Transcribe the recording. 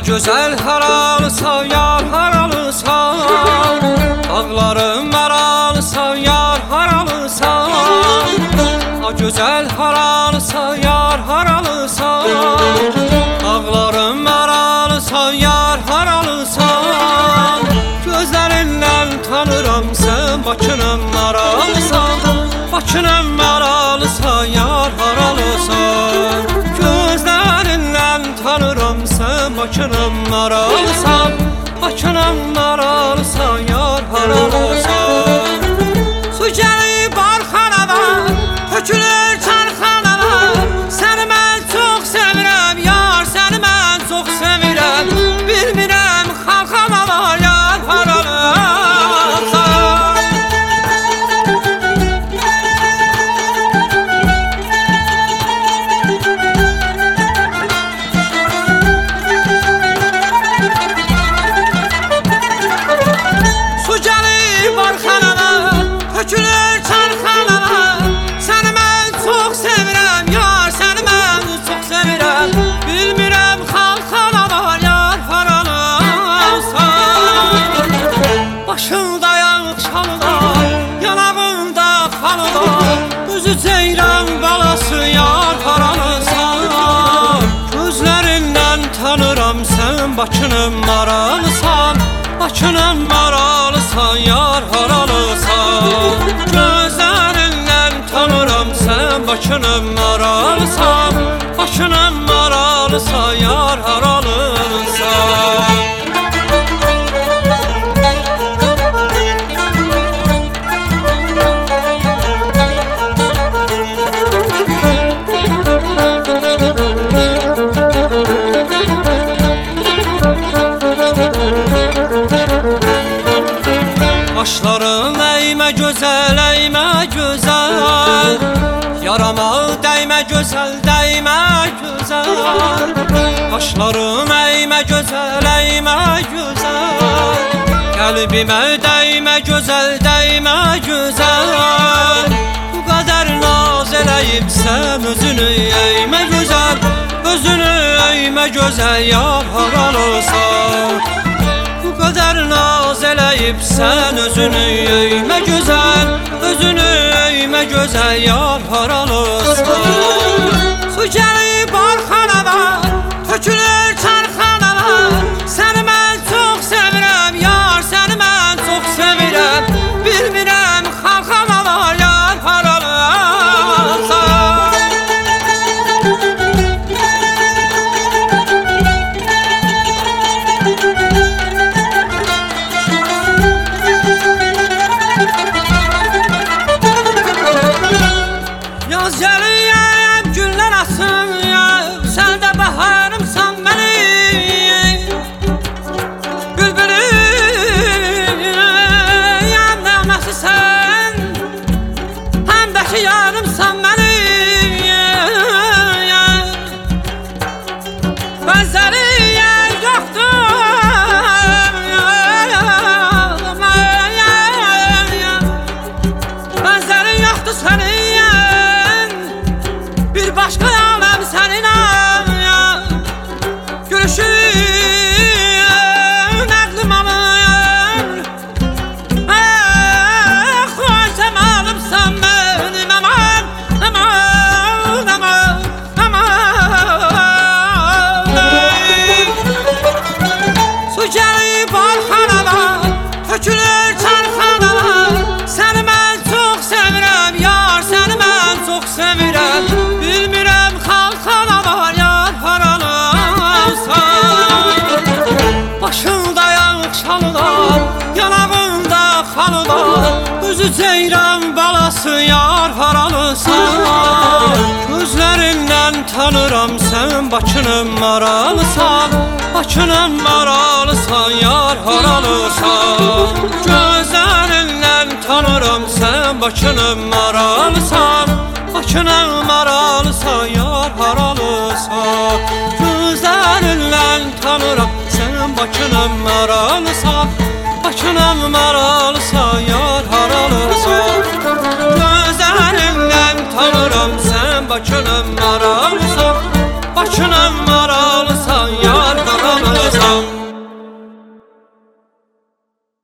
Güzel haralısan yar haralısan, dağlarım maralısan yar haralısan. Güzel haralısan yar haralısan, dağlarım maralısan yar haralısan. Gözlerinden tanıram sen Bakının maralısan, Bakının maralısan yar haralısan. Gözlerinden tanıram sen Bakının maralısan, Bakının maralısan yar haralısan. Su gelip arxanadan, tökülür çarxanadan. Səni mən çox sevirəm yar, səni mən çox sevirəm. Bilmirəm xalxanalar yar haralısan. Su gelip arxanadan, tökülür çarxanadan. Səni mən çox sevirəm yar, səni mən çox sevirəm. Bilmirəm xalxanalar yar haralısan. Başında yağıq şalılar, yanağında xalılar. Üzü ceyran balası yar haralısan. Gözlərindən tanıram sən Bakının maralısan, Bakının maralısan yar haralısan. Gözlərindən tanıram sən Bakının maralısan, Bakının maralısan yar haralısan. Başların eymə gözəl, eymə gözəl. Yarama dəymə gözəl, dəymə gözəl. Başların eymə gözəl, eymə gözəl. Qəlbimə dəymə gözəl, dəymə gözəl. Bu qədər naz eləyibsən özünü eymə gözəl, özünü eymə gözəl yar haralısan. Bu qədər naz eləyibsən özünü eymə gözəl, özünü eymə gözəl yar haralısan. Su gəlib arxanadan, tökülür çarxanadan. Səni mən çox sevirəm yar, səni mən çox sevirəm. Bilmirəm xalxanalar yar haralısan. Yaz gəliyəm, günlər açsın ya, sən də baharımsan mənim. Bülbülüyəm nəğməsi sən, həm də ki yarımsan mənim. Bənzəri yer yoxdur, bənzəri yoxdur sənin. Bir başqa aləm səninlə gülüşün əqlim alır. Xoşam alıbsan mənim, aman, aman, aman, aman. Su gəlib arxanadan, tökülür çarxanadan. Səni mən çox sevirəm yar, səni mən çox sevirəm. Bilmirəm xalxanalar yar haralısan. Başında yağıq şalılar, yanağında xalılar. Üzü ceyran balası yar haralısan. Gözlərindən tanıram sən Bakının maralısan, Bakının maralısan yar haralısan. Gözlərindən tanıram sən Bakının maralısan, Bakının maralısan yar haralısan. Gözlərindən tanıram sən Bakının maralısan, Bakının maralısan yar haralısan. Gözlərindən tanıram sən Bakının maralısan, Bakının